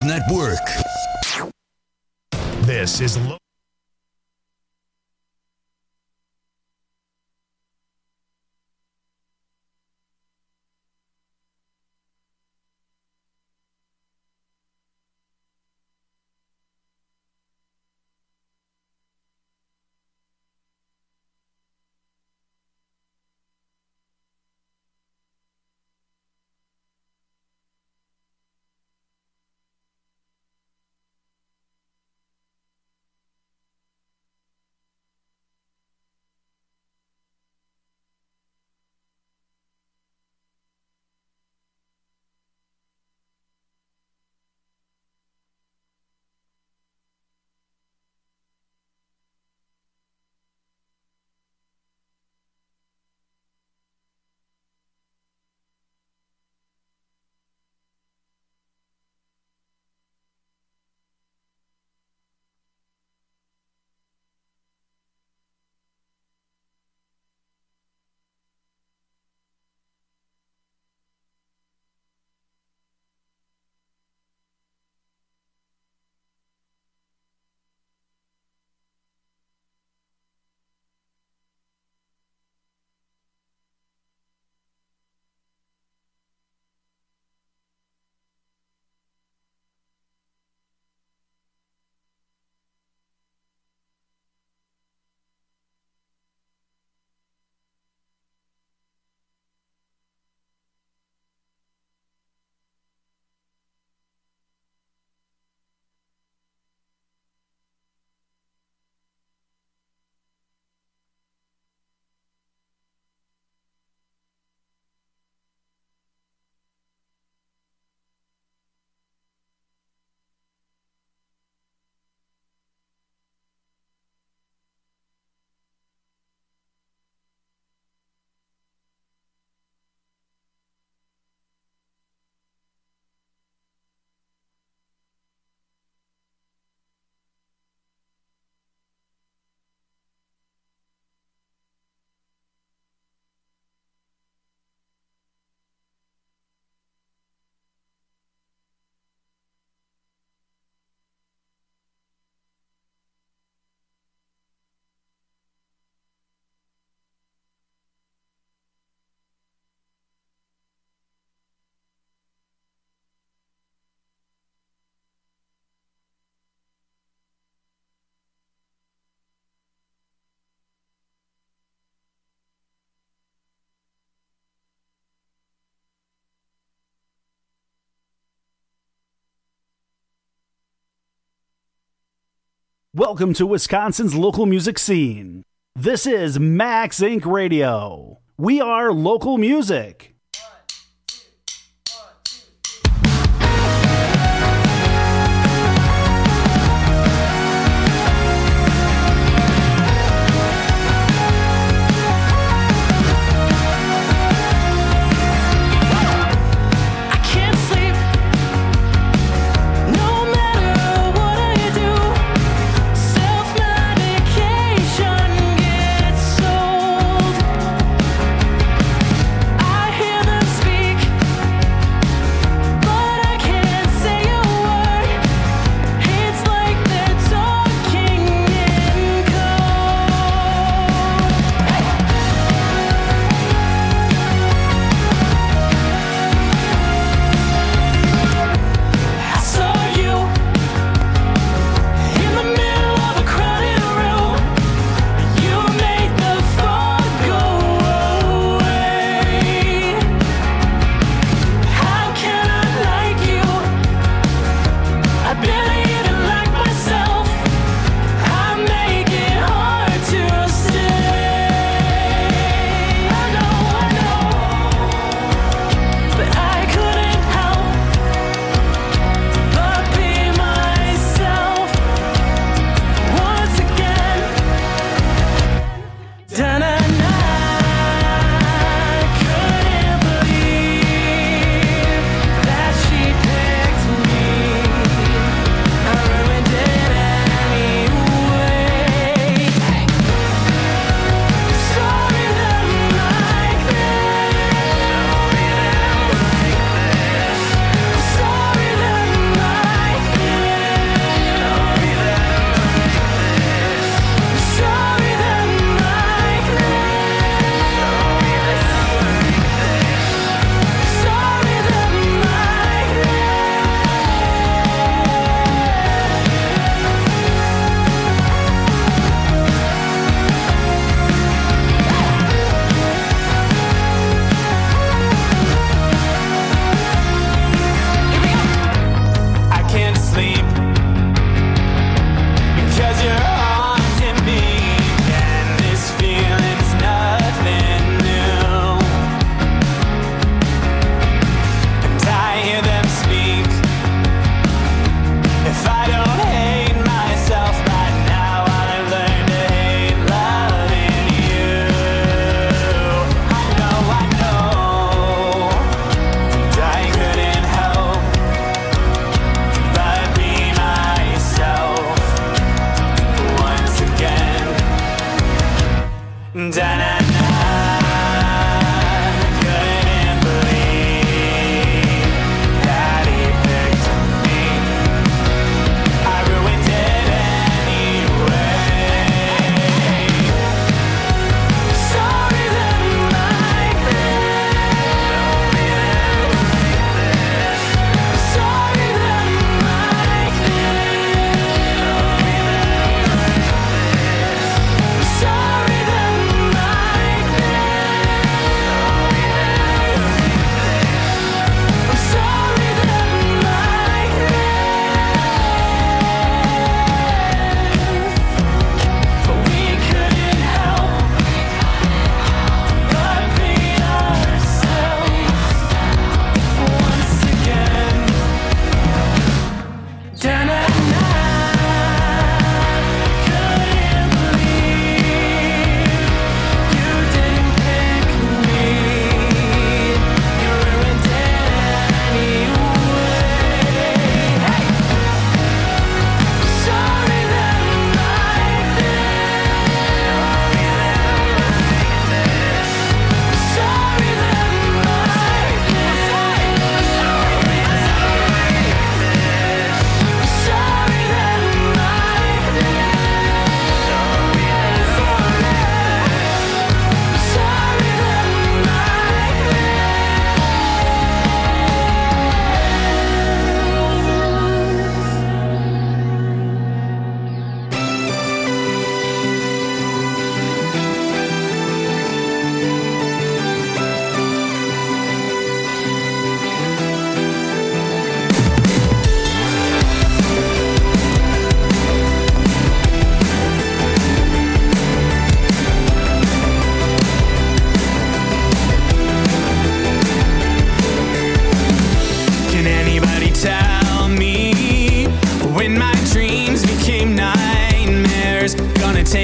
Network. This is Welcome to Wisconsin's local music scene. This is Max Inc. Radio. We are local music. I hear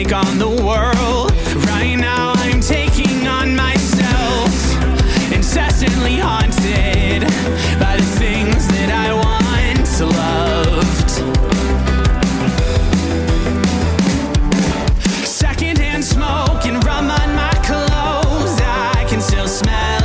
take on the world. Right now I'm taking on myself, incessantly haunted by the things that I once loved. Secondhand smoke and rum on my clothes, I can still smell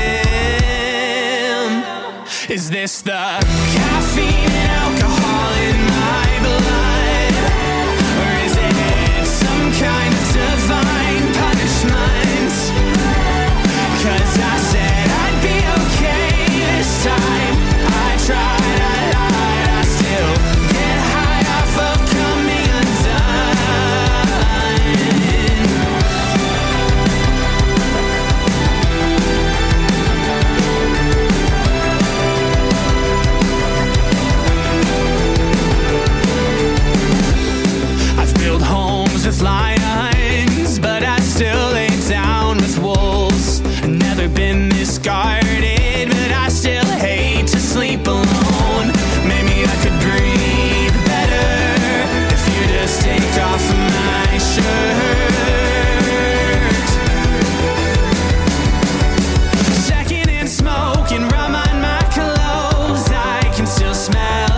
him. Is this the caffeine and alcohol in my blood? Or is it some kind of divine punishment? 'Cause I said I'd be okay this time. I tried, I lied, I still get high off of coming with lions, but I still lay down with wolves. Never been this guarded, but I still hate to sleep alone. Maybe I could breathe better if you just take off my shirt. Secondhand smoke and rum on my clothes, I can still smell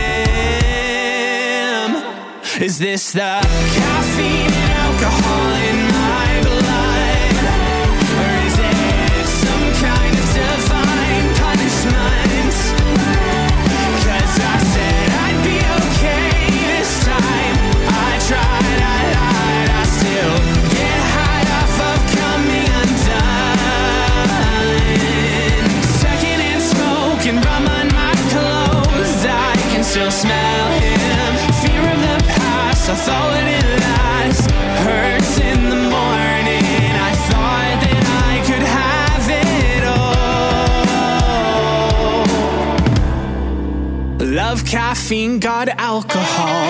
him. Is this the caffeine and alcohol in my blood? Or is it some kind of divine punishment? 'Cause I said I'd be okay this time. I tried, I lied, I still get high off of coming undone. Secondhand smoke and rum on my clothes, I can still smell him. Fear of the past, I thought it last. Hurts in the morning, I thought that I could have it all. Love caffeine, got alcohol.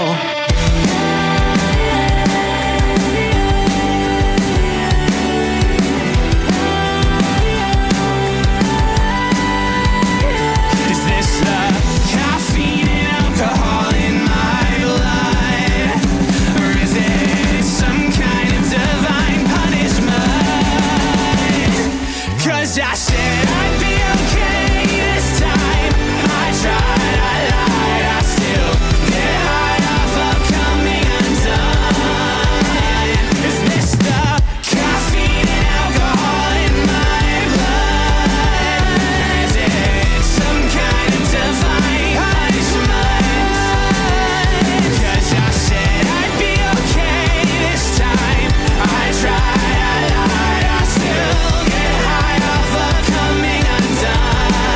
Is this the caffeine and alcohol in my blood? Or is it some kind of divine punishment? 'Cause I said I'd be okay this time. I tried, I lied, I still get high off of coming undone. Is this the caffeine and alcohol in my blood? Or is it some kind of divine punishment? 'Cause I said I'd be okay this time. I tried, I lied, I still get high off of coming undone.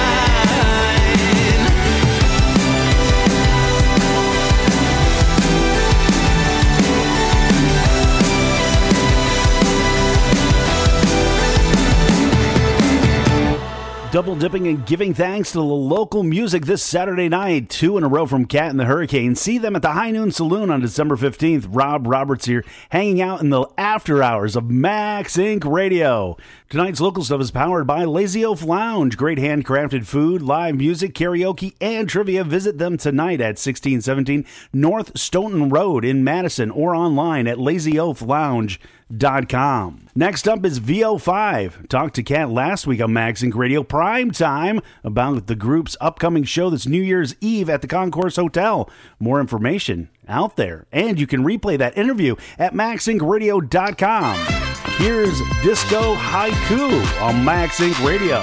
Double dipping and giving thanks to the local music this Saturday night. 2 in a row from Cat and the Hurricane. See them at the High Noon Saloon on December 15th. Rob Roberts here, hanging out in the after hours of Max Inc. Radio. Tonight's local stuff is powered by Lazy Oaf Lounge. Great handcrafted food, live music, karaoke, and trivia. Visit them tonight at 1617 North Stoughton Road in Madison or online at lazyoaflounge.com. Next up is VO5. Talked to Kat last week on Max Inc. Radio Prime Time about the group's upcoming show that's New Year's Eve at the Concourse Hotel. More information out there, and you can replay that interview at maxincradio.com. Here's Disco Haiku on Max Inc. Radio.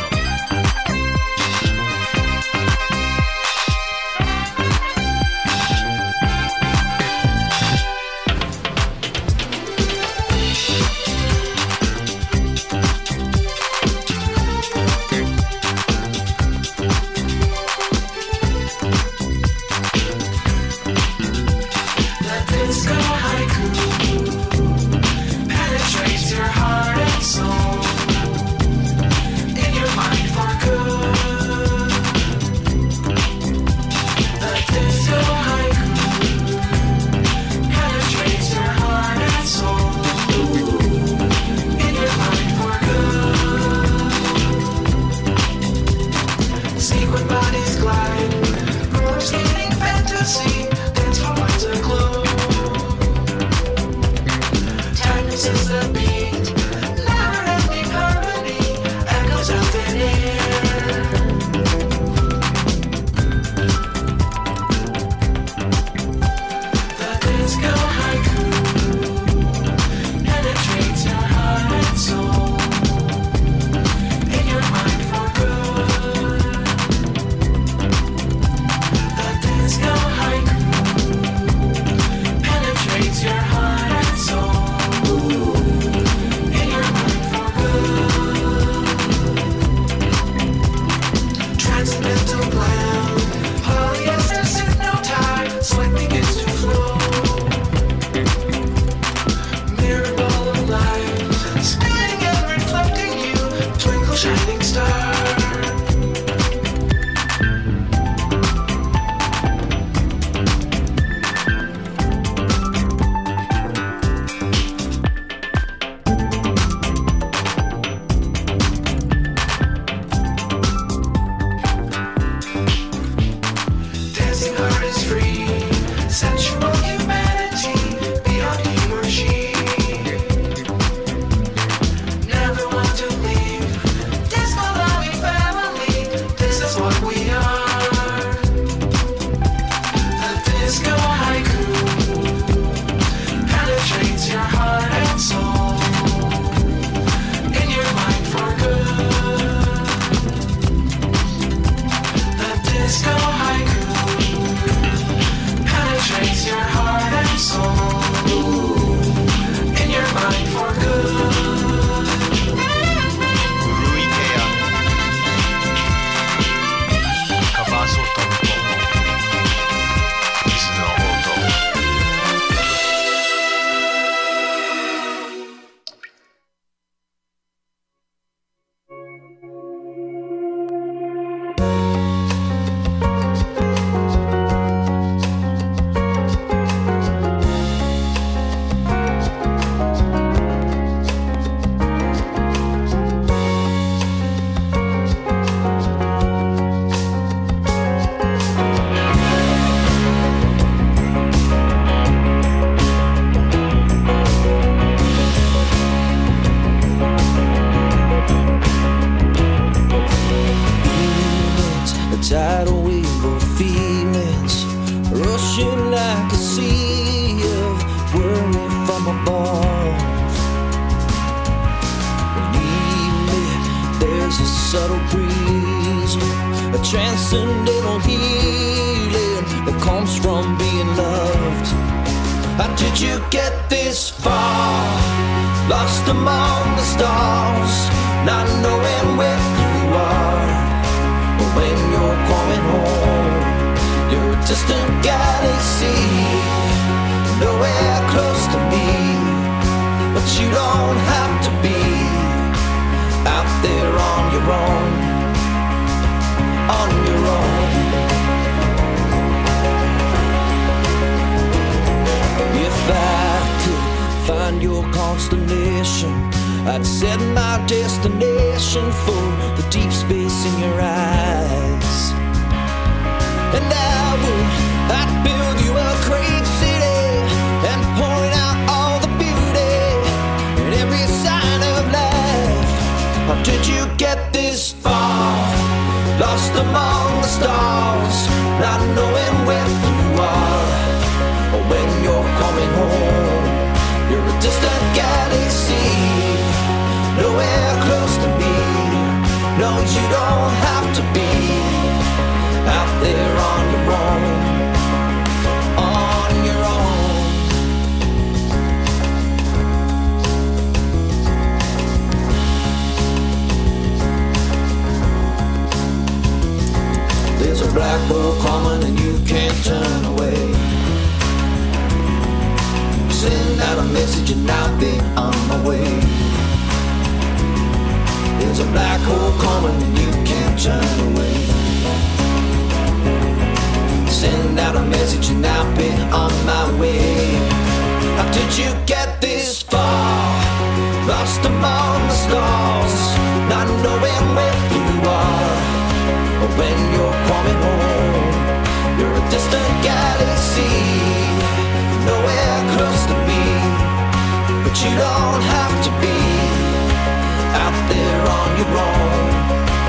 Penetrates your heart and soul. In your mind raging like a sea of worry from above. Believe me, there's a subtle breeze, a transcendental healing that comes from being loved. How did you get this far? Lost among the stars, not knowing where you are. But when you're coming home, you're a distant galaxy, nowhere close to me. But you don't have to be out there on your own, on your own. If I could find your constellation, I'd set my destination for the deep space in your eyes. And I'd build you a great city and point out all the beauty and every sign of life. How did you get this far? Lost among the stars, not knowing where you are. Or when you're coming home, you're a distant galaxy, nowhere close to me. No, you don't have to be out there on your own, on your own. There's a black hole coming and you can't turn away. Send out a message and I'll be on my way. There's a black hole coming and you can't turn away. Send out a message and I'll be on my way. How did you get this far? Lost among the stars, not knowing where you are. But when you're coming home, you're a distant galaxy, nowhere close to me. But you don't have to be out there on your own.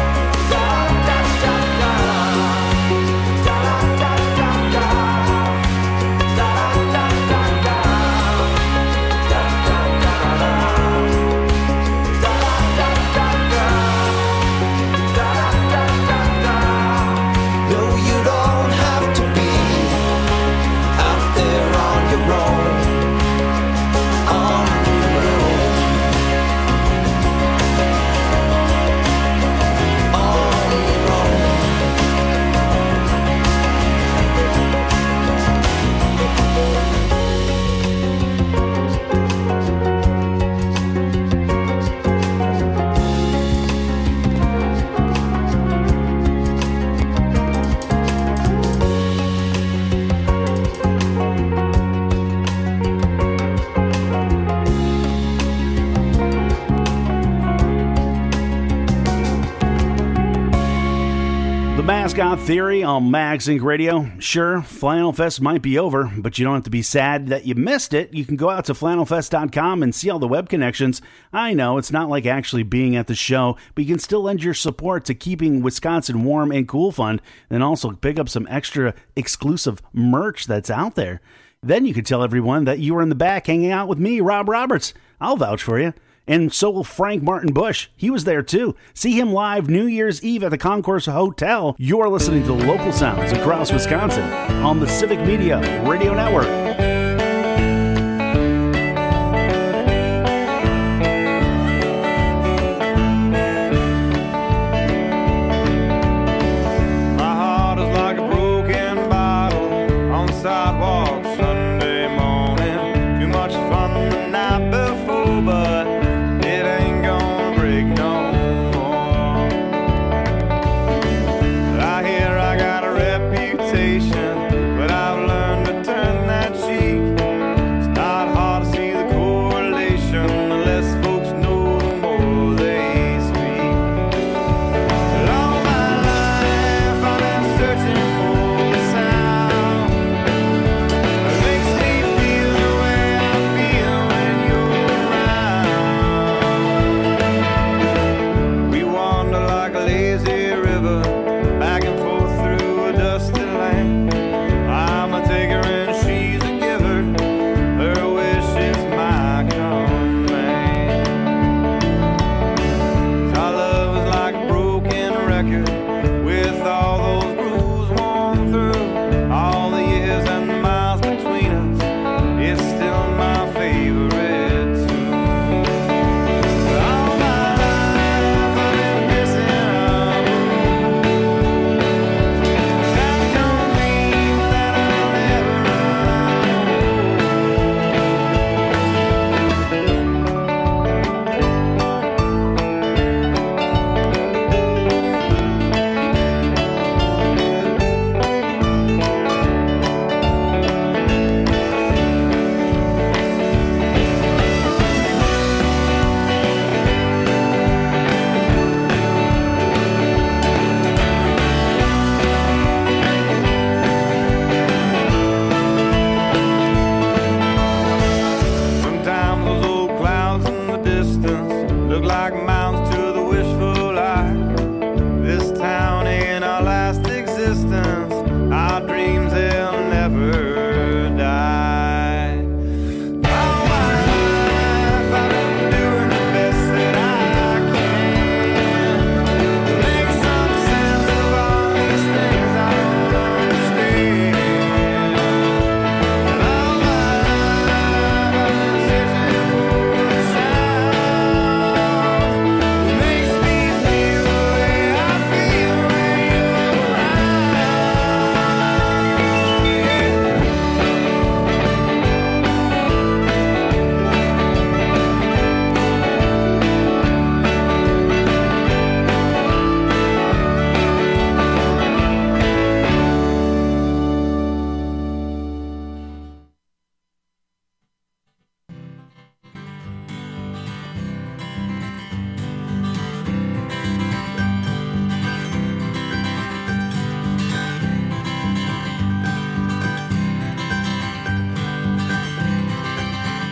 Mascot Theory on Max Inc. Radio. Sure, Flannel Fest might be over, but you don't have to be sad that you missed it. You can go out to flannelfest.com and see all the web connections. I know it's not like actually being at the show, but you can still lend your support to keeping Wisconsin warm and cool fund, and also pick up some extra exclusive merch that's out there. Then you can tell everyone that you were in the back hanging out with me, Rob Roberts. I'll vouch for you. And so will Frank Martin Bush. He was there too. See him live New Year's Eve at the Concourse Hotel. You're listening to local sounds across Wisconsin on the Civic Media Radio Network. But I've learned to turn that cheek. It's not hard to see the correlation. The less folks know, the more they speak. But all my life I've been searching for a sound.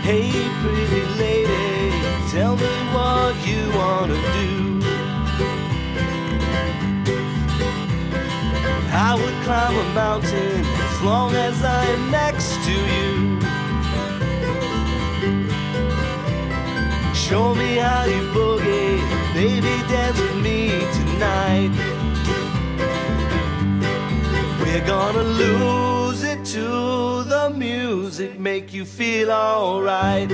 Hey, pretty lady, tell me what you want to do. I would climb a mountain as long as I am next to you. Show me how you boogie, baby, dance with me tonight. We're gonna lose it to the music, make you feel alright.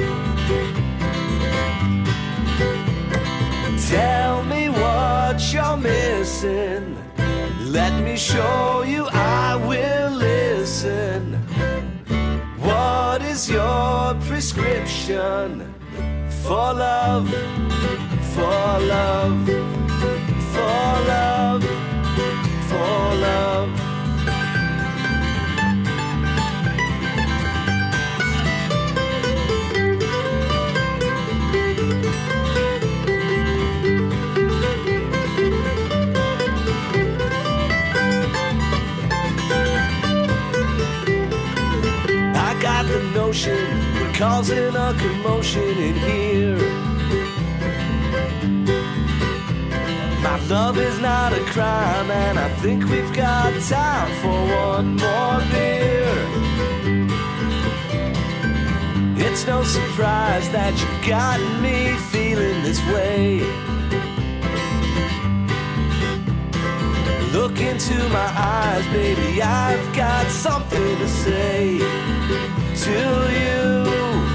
Tell me what you're missing, let me show you, I will listen. What is your prescription for love, for love, for love, for love? We're causing a commotion in here. My love is not a crime, and I think we've got time for one more beer. It's no surprise that you've got me feeling this way. Look into my eyes, baby, I've got something to say to you.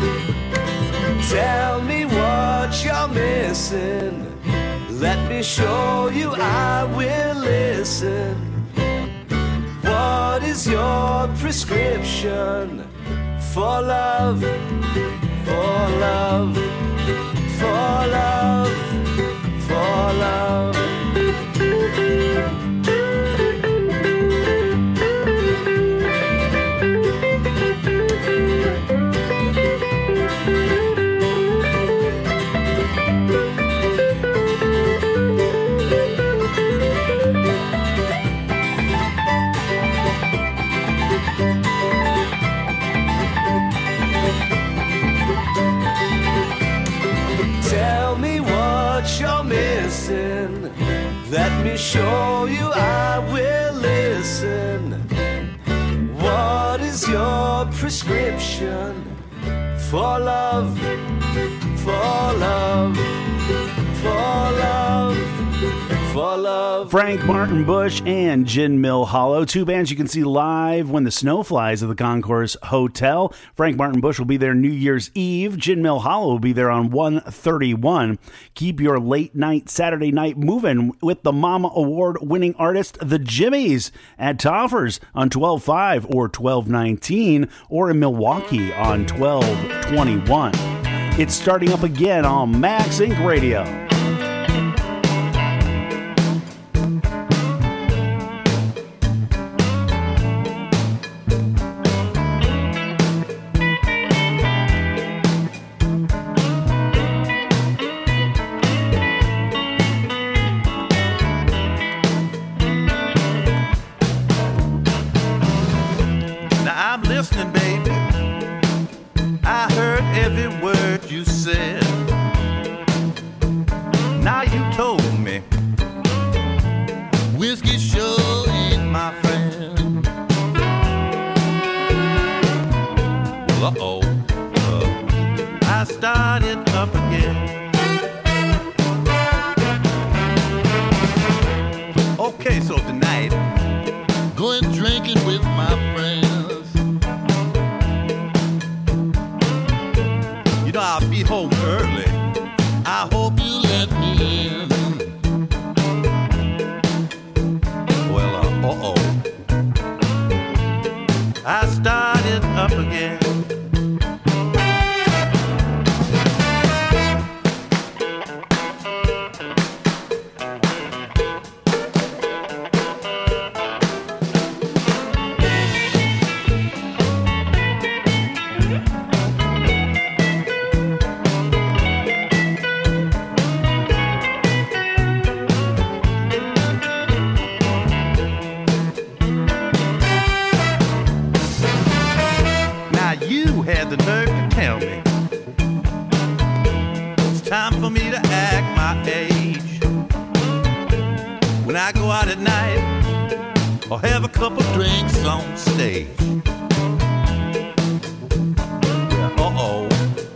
Tell me what you're missing, let me show you, I will listen. What is your prescription for love, for love, for love, for love? Let me show you, I will listen. What is your prescription for love, for love, for love, for love? Frank Martin Bush and Gin Mill Hollow, two bands you can see live when the snow flies at the Concourse Hotel. Frank Martin Bush will be there New Year's Eve. Gin Mill Hollow will be there on 1/31. Keep your late night Saturday night moving with the Mama Award winning artist, the Jimmies, at Toffers on 12/5 or 12/19, or in Milwaukee on 12/21. It's starting up again on Max Inc. Radio. Listening, baby, I heard every word you said. Now you told me whiskey sure ain't my friend. Well, I started up again. Okay, so tonight, going drinking with my friends. I'll be home early. I hope you let me in. Well, I started up again. Had the nerve to tell me for me to act my age. When I go out at night or have a couple drinks on stage. Uh-oh,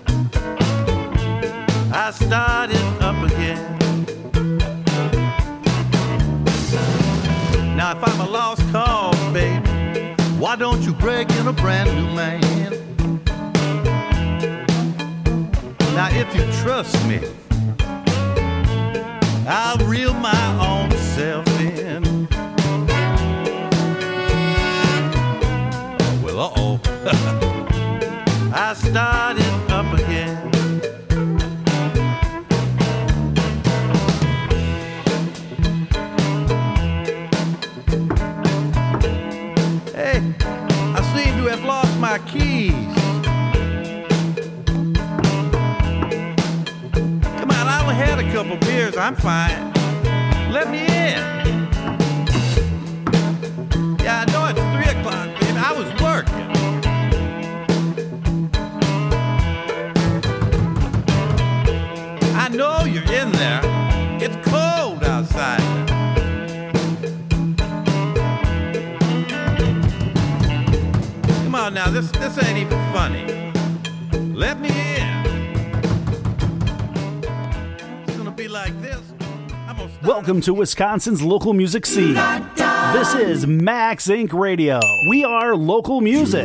I started up again. Now if I'm a lost cause, baby, why don't you break in a brand new man? Now if you trust me, I'll reel my own self in. Well, uh-oh, I started up again. Hey, I seem to have lost my keys. Had a couple beers, I'm fine. Let me in. Yeah, I know it's 3 o'clock, baby. I was working. I know you're in there. It's cold outside. Come on now, this ain't even funny. Let me in. Like this. Welcome to Wisconsin's local music scene. This is Max Inc. Radio. We are local music.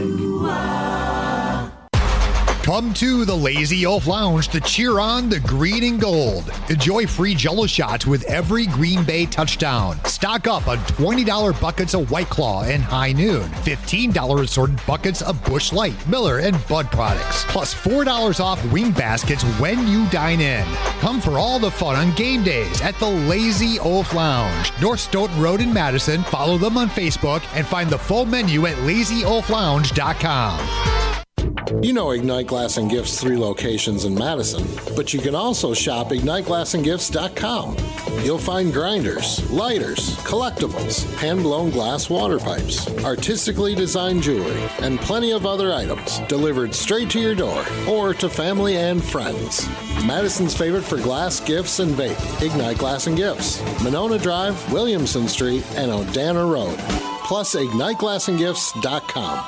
Come to the Lazy Oaf Lounge to cheer on the green and gold. Enjoy free Jell-O shots with every Green Bay touchdown. Stock up on $20 buckets of White Claw and High Noon. $15 assorted buckets of Busch Light, Miller, and Bud products. Plus $4 off wing baskets when you dine in. Come for all the fun on game days at the Lazy Oaf Lounge. North Stoughton Road in Madison. Follow them on Facebook and find the full menu at lazyoaflounge.com. You know Ignite Glass and Gifts 3 locations in Madison, but you can also shop IgniteGlassandGifts.com. You'll find grinders, lighters, collectibles, hand-blown glass water pipes, artistically designed jewelry, and plenty of other items delivered straight to your door or to family and friends. Madison's favorite for glass, gifts, and vape, Ignite Glass and Gifts, Monona Drive, Williamson Street, and Odana Road. Plus IgniteGlassandGifts.com.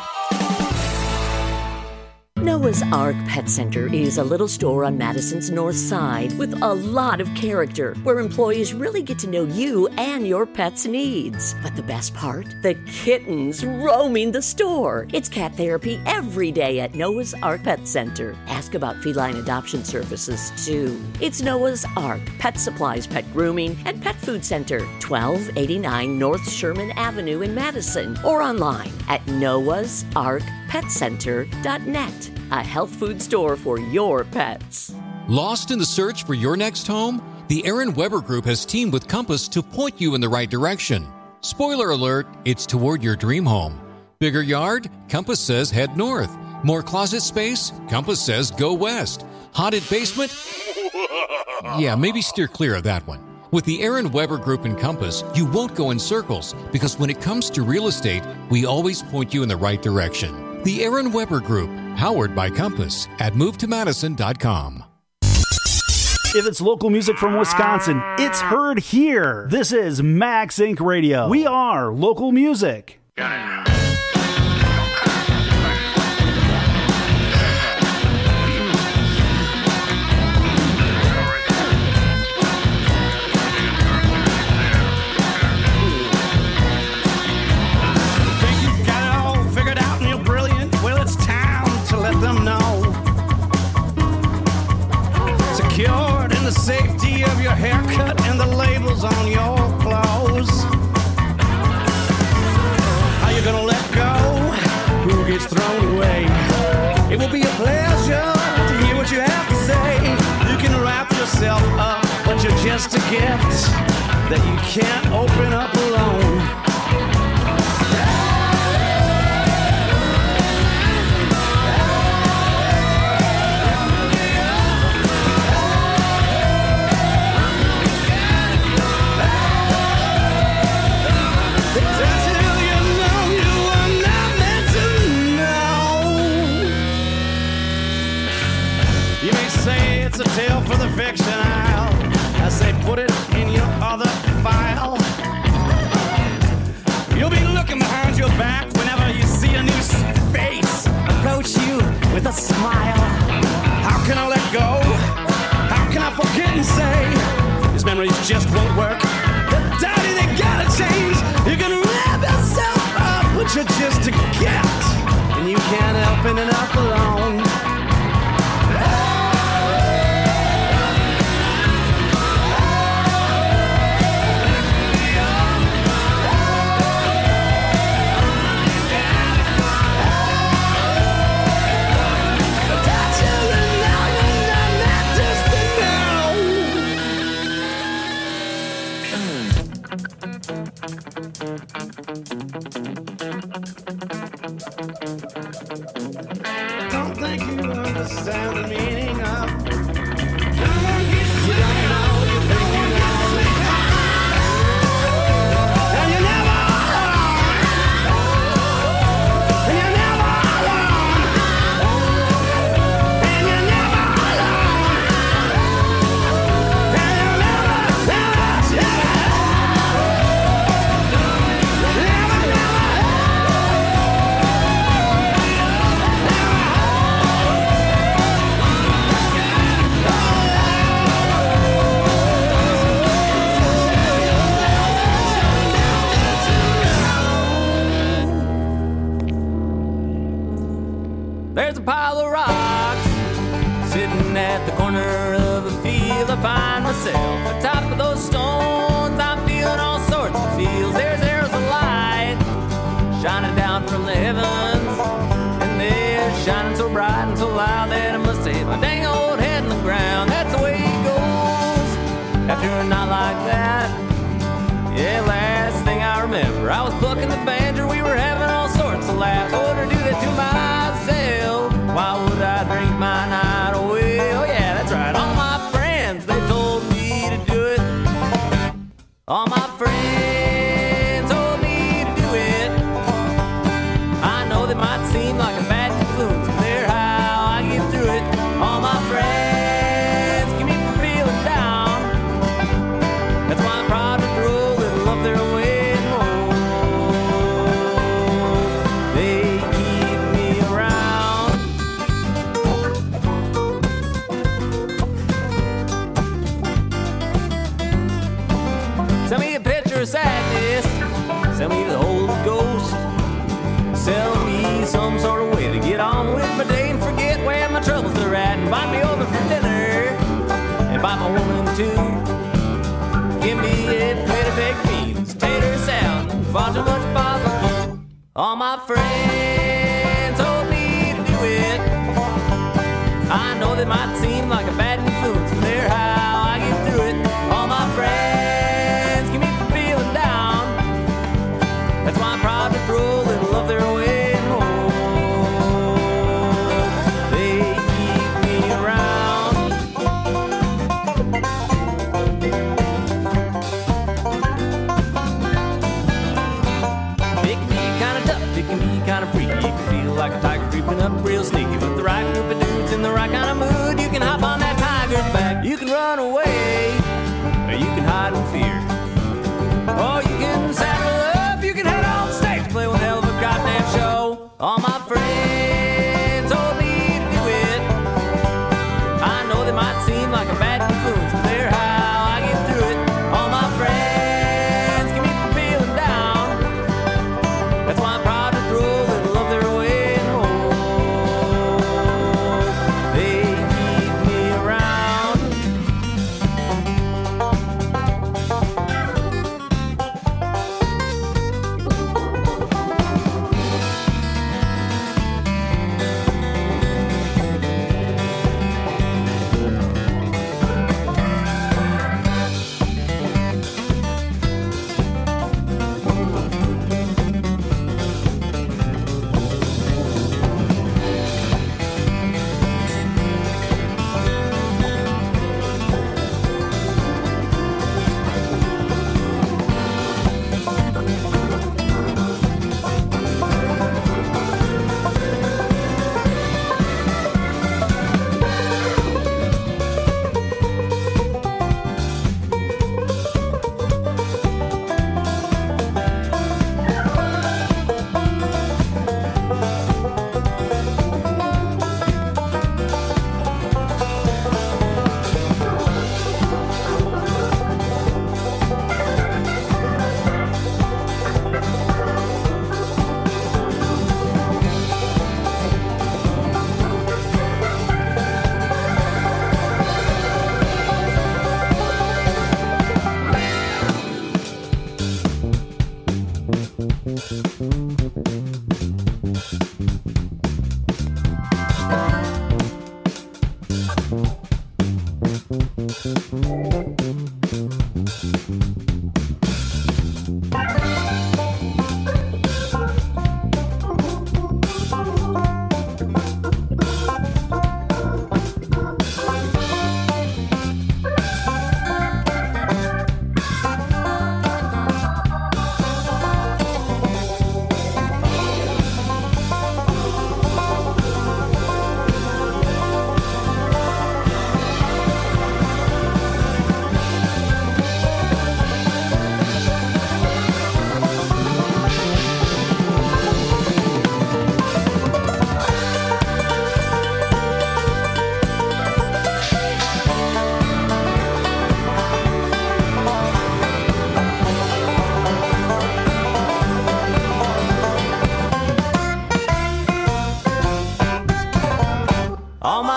Noah's Ark Pet Center is a little store on Madison's north side with a lot of character where employees really get to know you and your pet's needs. But the best part? The kittens roaming the store. It's cat therapy every day at Noah's Ark Pet Center. Ask about feline adoption services, too. It's Noah's Ark Pet Supplies, Pet Grooming, and Pet Food Center, 1289 North Sherman Avenue in Madison, or online at noahsarkpetcenter.net. A health food store for your pets. Lost in the search for your next home? The Aaron Weber Group has teamed with Compass to point you in the right direction. Spoiler alert, it's toward your dream home. Bigger yard? Compass says head north. More closet space? Compass says go west. Haunted basement? Yeah, maybe steer clear of that one. With the Aaron Weber Group and Compass, you won't go in circles because when it comes to real estate, we always point you in the right direction. The Aaron Weber Group, powered by Compass at movetomadison.com. If it's local music from Wisconsin, it's heard here. This is Max Inc. Radio. We are local music. The safety of your haircut and the labels on your clothes. How you gonna let go? Who gets thrown away? It will be a pleasure to hear what you have to say. You can wrap yourself up, but you're just a gift that you can't open up alone. It's a tale for the fiction put it in your other file. You'll be looking behind your back whenever you see a new face approach you with a smile. How can I let go? How can I forget and say these memories just won't work? The daddy, they gotta change. You can wrap yourself up, but you're just a gift, and you can't help ending up alone. Don't think you understand the meaning of. You don't know, you think you know. And you're never alone. And you're never alone. And you're never alone. And you're There's a pile of rocks sitting at the corner of a field. I find myself atop of those stones. I'm feeling all sorts of feels. There's a light shining down from the heavens, and they're shining so bright and so loud that I must hit my dang old head in the ground. That's the way it goes after a night like that. Yeah, last thing I remember, I was plucking the banjo. We were having all sorts of laughs. I wouldn't do that to myself. Why would I drink my night away? Oh yeah, that's right. All my friends, they told me to do it. All my friends told me to do it. I know they might seem like a bad influence, but they're how I get through it. All my friends keep me from feeling down. That's why I'm proud to throw a little of their weight home. They keep me around. Sell me a picture of sadness. Sell me the Holy Ghost. Sell me some sort of way to get on with my day and forget where my troubles are at. Invite me over for dinner. Invite my woman too. Give me a plate of baked beans, tater salad, and far too much barbecue. All my friends told me to do it. I know they might seem like a bad influence, but they're how I get through it. All my friends keep me from feeling down. That's why I'm proud to throw a little of their way home. They keep me around. It can be kinda tough, it can be kinda freaky. You can feel like a tiger creeping up real sneaky. With the right group of dudes in the right kind of mood, you can hop on that tiger's back. You can run away, or you can hide in fear. Or you can saddle up, you can head on stage, play one hell of a goddamn show. All my friends told me to do it. I know they might seem like a bad influence, but they're how I get through it. All my friends keep me from feeling down. That's why I'm proud to throw a little of their way home. They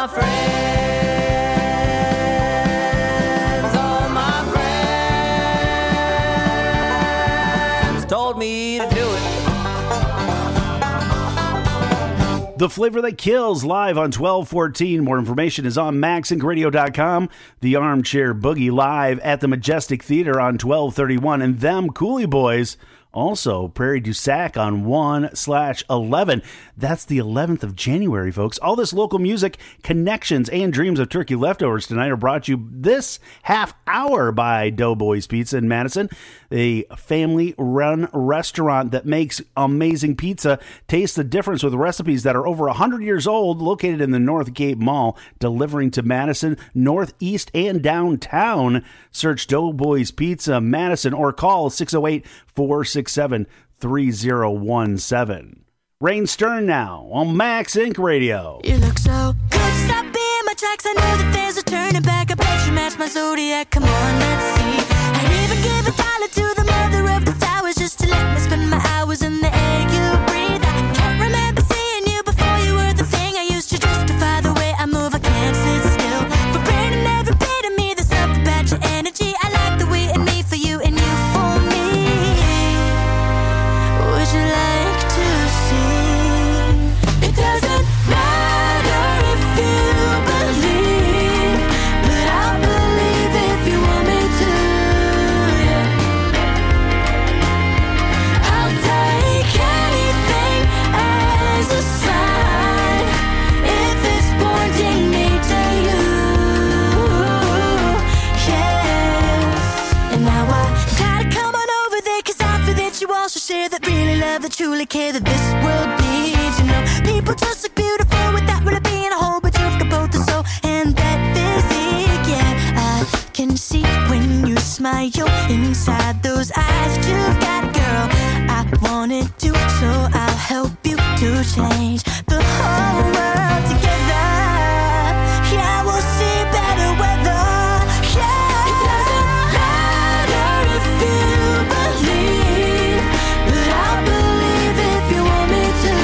my friends, all my friends told me to do it. The Flavor That Kills live on 1214. More information is on MaxInkRadio.com. The Armchair Boogie live at the Majestic Theater on 1231. And them Coolie Boys also Prairie du Sac on 1/11. That's the 11th of January, folks. All this local music, connections, and dreams of turkey leftovers tonight are brought to you this half hour by Doughboys Pizza in Madison, a family-run restaurant that makes amazing pizza. Taste the difference with recipes that are over 100 years old, located in the North Gate Mall, delivering to Madison, Northeast, and downtown. Search Doughboys Pizza Madison or call 608-467-3017. Rain Stern now on Max Inc. Radio. You look so good, stop being my tracks. I know that there's a turning back. I bet you match my zodiac. Come on, let's see. I'd even give $1 to the mother of the flowers just to let me spend my hours in the air you breathe. I can't remember seeing you before you were the thing I used to justify the way I move. I can't sit still. For branding every bit of me, there's something about your energy. I like the way in me for you and you for me. Would you like to see? It doesn't matter if you believe, but I'll believe if you want me to. Yeah. I'll take anything as a sign if it's pointing me to you. Yes. And now I gotta come on over there, 'cause I feel that you also share that really love, that truly care, that this world needs. You know, people just look beautiful without really being a whole, but you've got both the soul and that physique. Yeah, I can see when you smile inside those eyes that you've got, girl. I wanted to, so I'll help you to change the whole world together. Yeah, we'll see better weather. Yeah, it doesn't matter if you believe, but I'll believe if you want me to.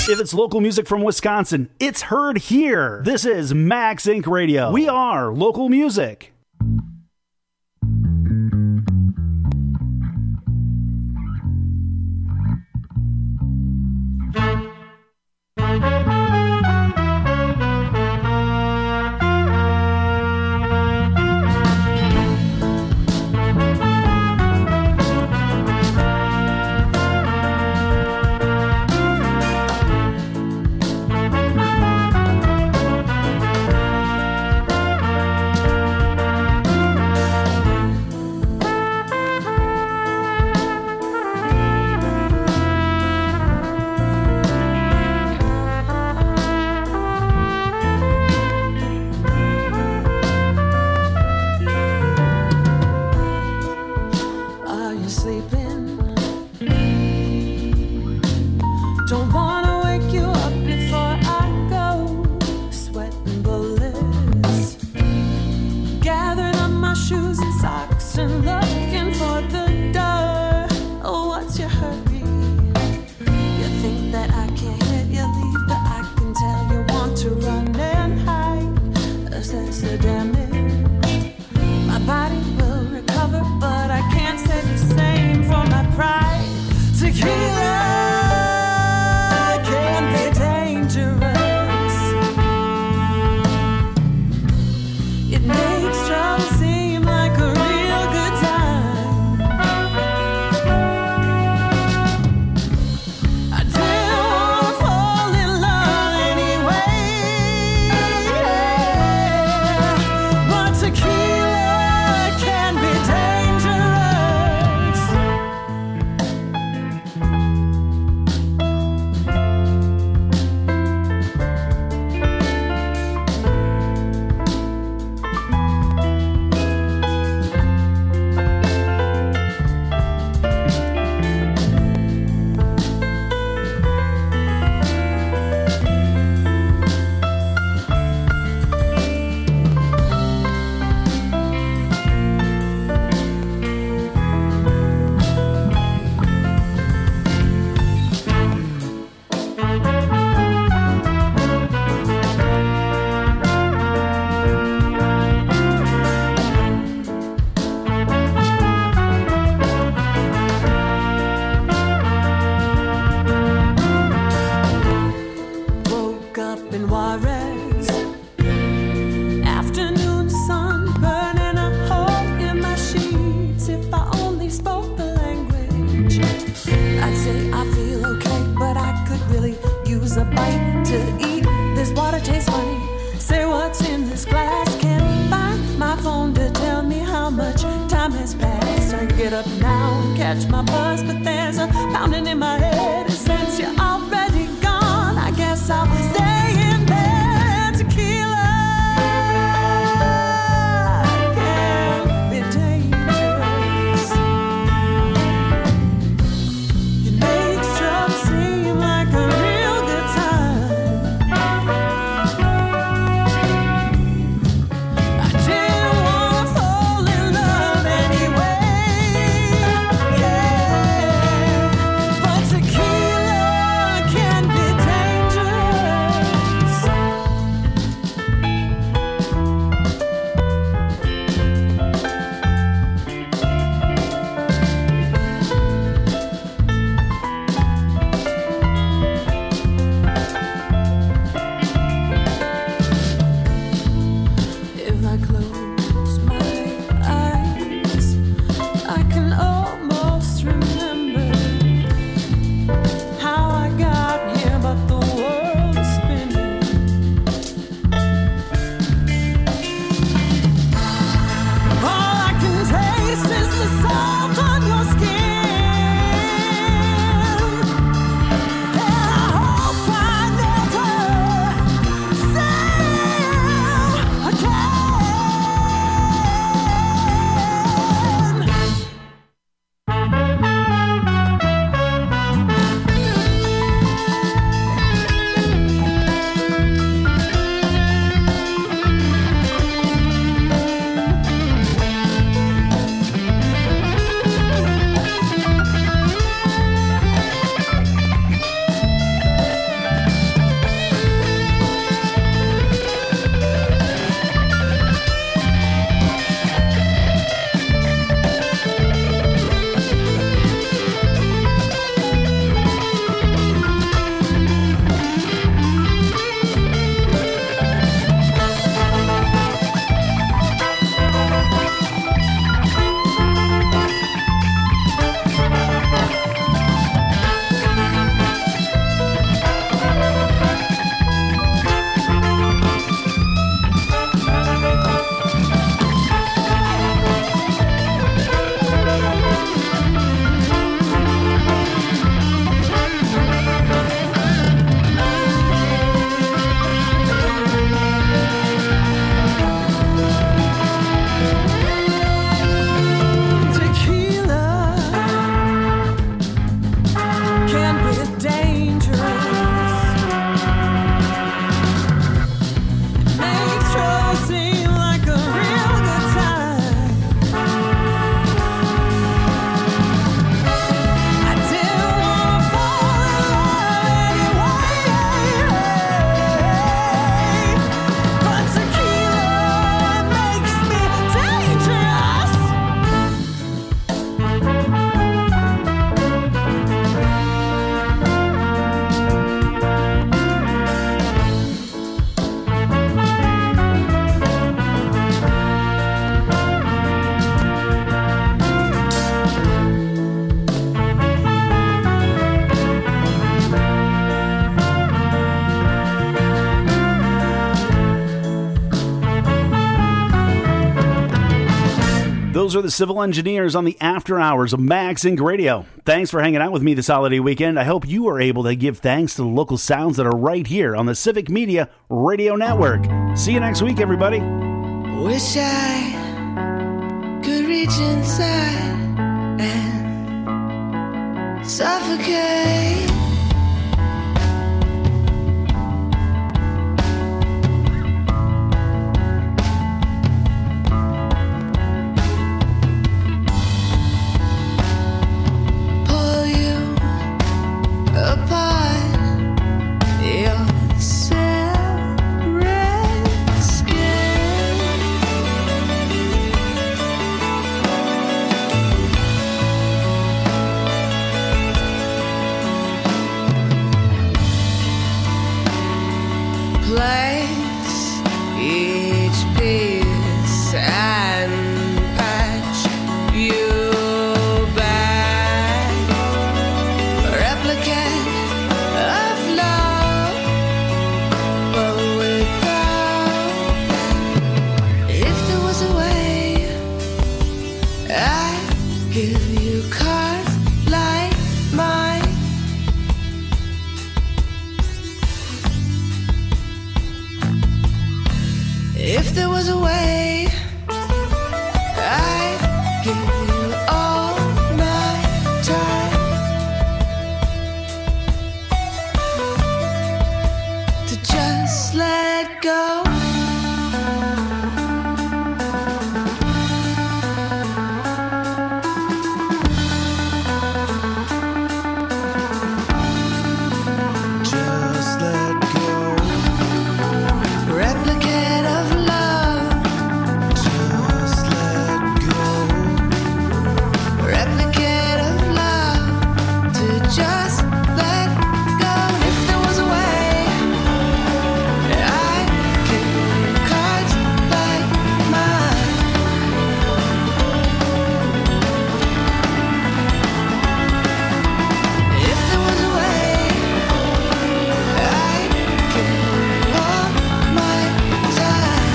If it's local music from Wisconsin, it's heard here. This is Max Inc. Radio. We are local music. Tequila can be dangerous. Those are the Civil Engineers on the After Hours of Max Inc. Radio. Thanks for hanging out with me this holiday weekend. I hope you are able to give thanks to the local sounds that are right here on the Civic Media Radio Network. See you next week, everybody. Wish I could reach inside and suffocate. If there was a way, I'd give you all my time to just let go. Just let go. Replicate of love. Just let go. Replicate of love. To just let go. If there was a way, I'd give you cards like mine. If there was a way, I'd give you all my time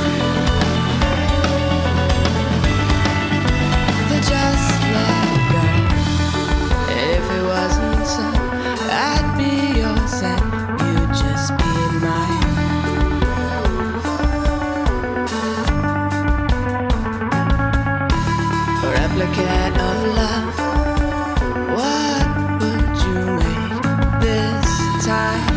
to just let go. If it wasn't so, I'd be yours and you'd just be mine. Replicate of love. What would you make this time?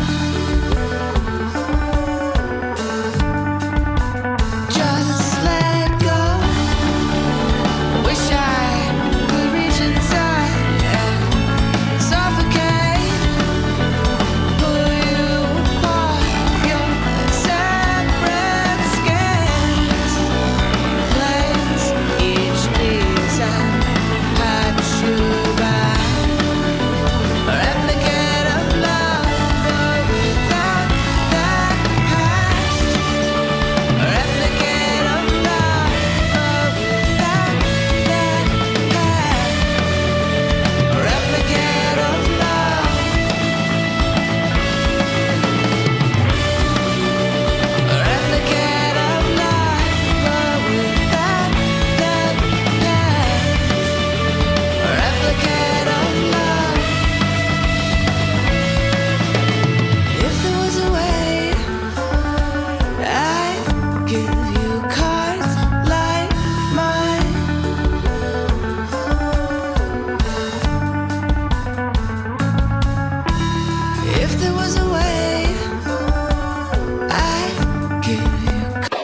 Just let go. Wish I could reach inside and suffocate. Pull you apart, your separate skins. Place each piece and patch you back. Replicate of love, but without that past. Replicate of love, but without that past. Replicate of love. Replicate of love, but without that past. Replicate of love. If there was a way, I'd give you cards like mine. If there was a way, I'd give you.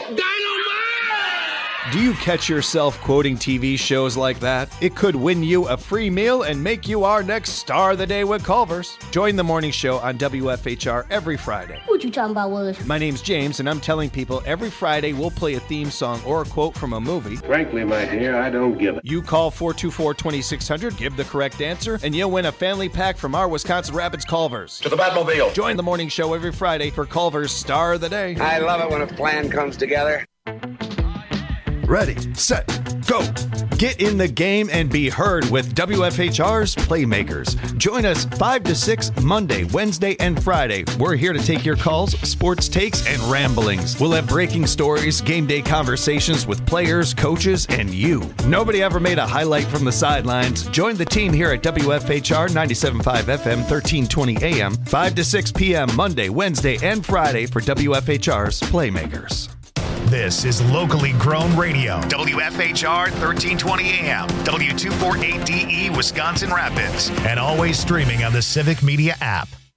Do you catch yourself quoting TV shows like that? It could win you a free meal and make you our next star of the day with Culver's. Join the morning show on WFHR every Friday. What you talking about, Willis? My name's James, and I'm telling people every Friday we'll play a theme song or a quote from a movie. Frankly, my dear, I don't give it. You call 424-2600, give the correct answer, and you'll win a family pack from our Wisconsin Rapids Culver's. To the Batmobile. Join the morning show every Friday for Culver's Star of the Day. I love it when a plan comes together. Ready, set, go. Get in the game and be heard with WFHR's Playmakers. Join us 5 to 6 Monday, Wednesday, and Friday. We're here to take your calls, sports takes, and ramblings. We'll have breaking stories, game day conversations with players, coaches, and you. Nobody ever made a highlight from the sidelines. Join the team here at WFHR 97.5 FM, 1320 AM, 5 to 6 p.m. Monday, Wednesday, and Friday for WFHR's Playmakers. This is locally grown radio. WFHR 1320 AM, W248DE, Wisconsin Rapids, and always streaming on the Civic Media app.